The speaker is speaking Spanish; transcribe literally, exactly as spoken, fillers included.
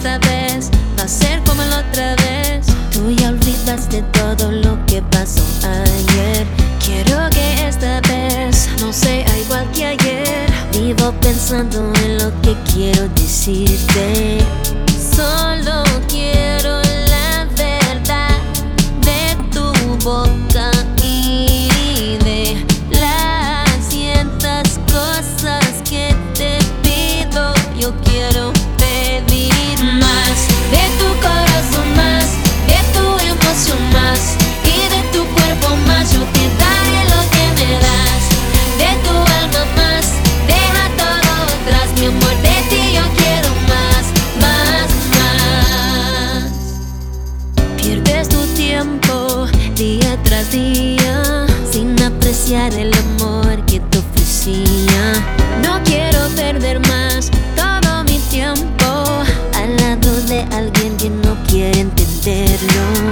esta vez va a ser como la otra vez. Tú ya olvidaste todo lo que pasó ayer. Quiero que esta vez no sea igual que ayer. Vivo pensando en lo que quiero decirte. Solo quiero la verdad de tu boca y de las cientas cosas que te pido. Yo quiero pedir más de tu corazón, más de tu emoción, más y de tu cuerpo más. Yo te daré lo que me das, de tu alma más. Deja todo atrás, mi amor, de ti yo quiero más, más, más. Pierdes tu tiempo día tras día sin apreciar el amor que te ofrecía. No quiero perder más todo mi tiempo al lado de alguien que no quiere entenderlo.